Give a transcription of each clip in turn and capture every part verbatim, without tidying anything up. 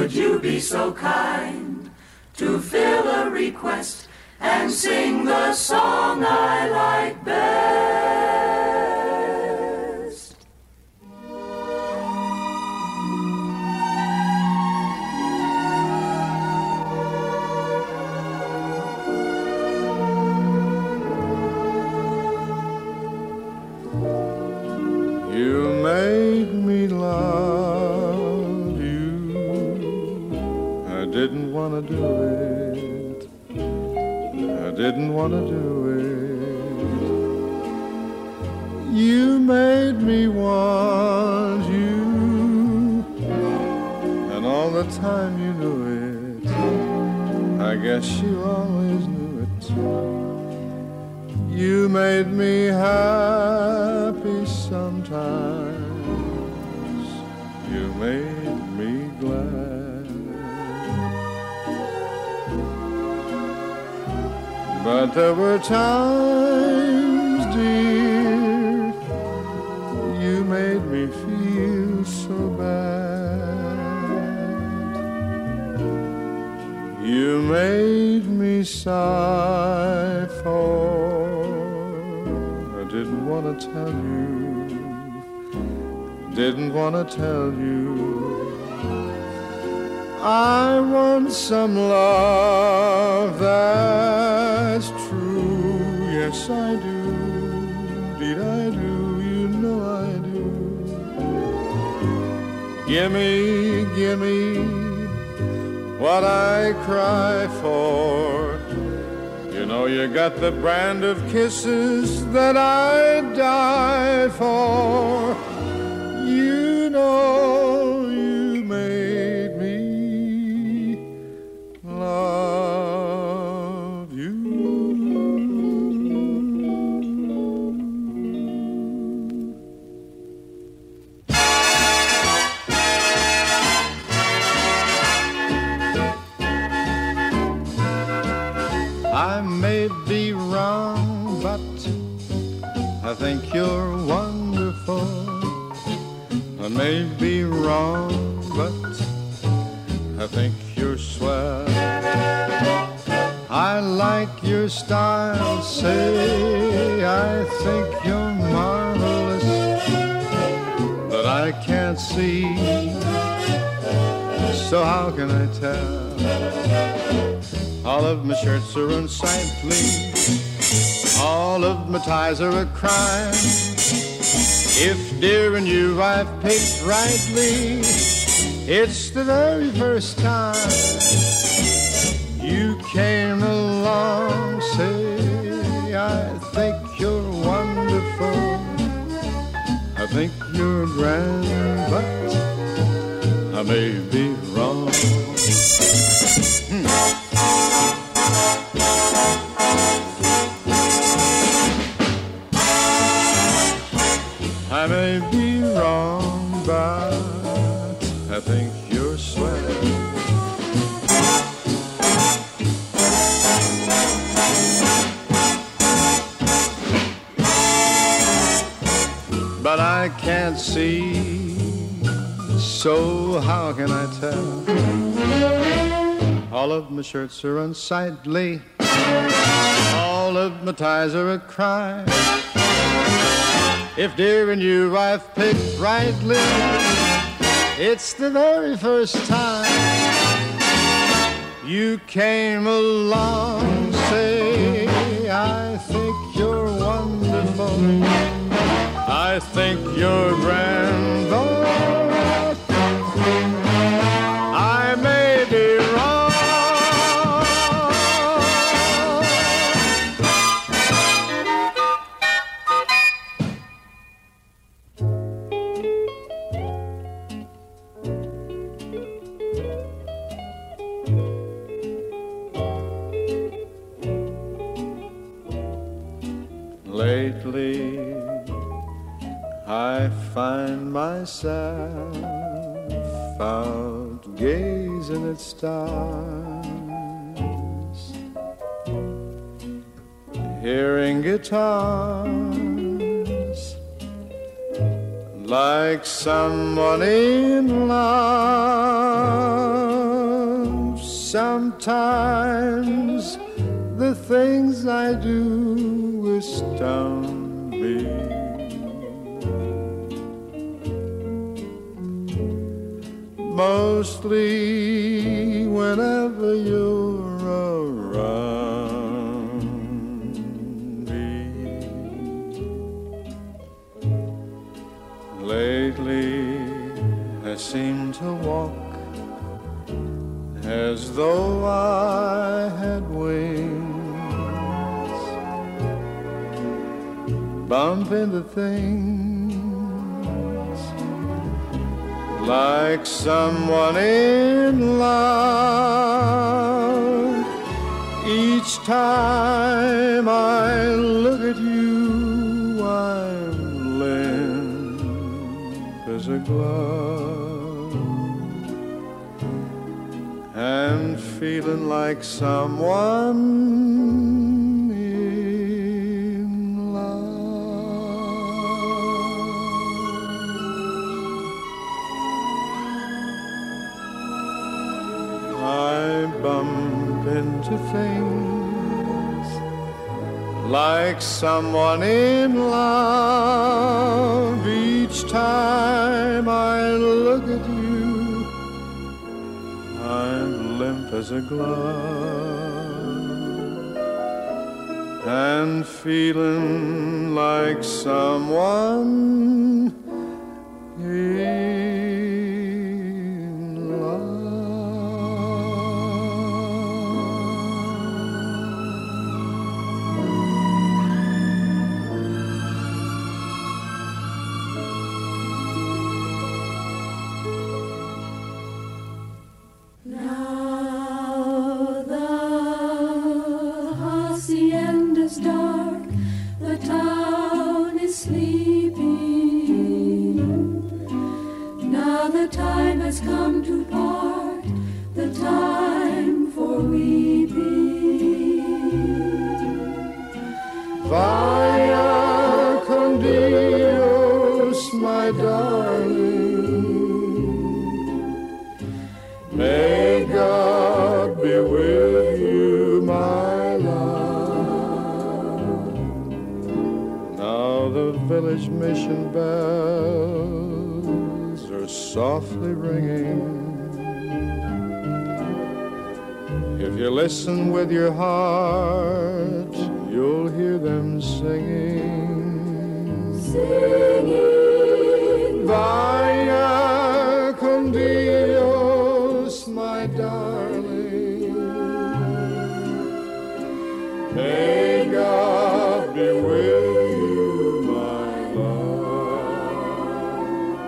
would you be so kind to fill a request and sing the song I like best? You made me love you. I didn't want to do it. I didn't want to do it. You made me want you, and all the time you knew it. I guess you always knew it. You made me happy sometimes. You made me glad. But there were times, dear, you made me feel so bad. You made me sigh for I didn't want to tell you, didn't want to tell you. I want some love that's true. Yes, I do. Indeed, I do. You know I do. Gimme, gimme what I cry for. You know you got the brand of kisses that I die for. You know you made me love you. I may be wrong, but I think you're wonderful. I may be wrong, but I think you're swell. I like your style, say I think you're marvelous, but I can't see, so how can I tell? All of my shirts are unsightly, all of my ties are a crime. If dear and you I've picked rightly, it's the very first time you came along. Say I think you're wonderful, I think you're grand, but I may be wrong. hmm. I may be wrong, but I think you're swell. But I can't see, so how can I tell? All of my shirts are unsightly, all of my ties are a crime. If dear and you I've picked rightly, it's the very first time you came along. Say I think you're wonderful, I think you're grand, but I may be wrong. Lately, I find myself out gazing at stars, hearing guitars, like someone in love. Sometimes the things I do astound me. Mostly whenever you're around me. Lately I seem to walk as though I had wings, bump into things like someone in love. Each time I look at you, I'm limp as a glove and feeling like someone in love. I bump into things like someone in love. Each time I look at you, I'm limp as a glove and feeling like someone in love. Come to part, the time for weeping. Vaya con Dios, my darling. May God be with you, my love. Now the village mission bells are softly ringing. If you listen with your heart, you'll hear them singing. Singing. Vaya con Dios, my darling. May God be with you, my love.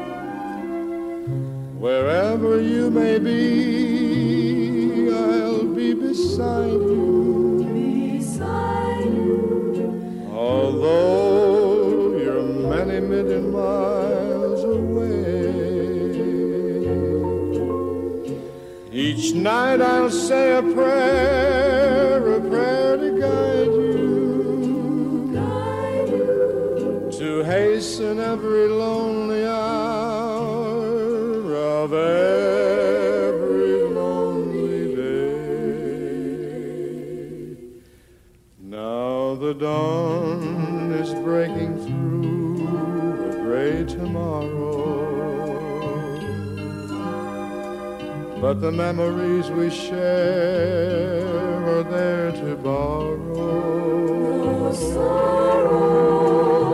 Wherever you may be, I'll be beside you. Beside you. Although you're many million miles away, each night I'll say a prayer, a prayer to guide you, Guide you. to hasten every lonely hour of every lonely day. Now the dawn is breaking through a gray tomorrow, but the memories we share are there to borrow. No sorrow.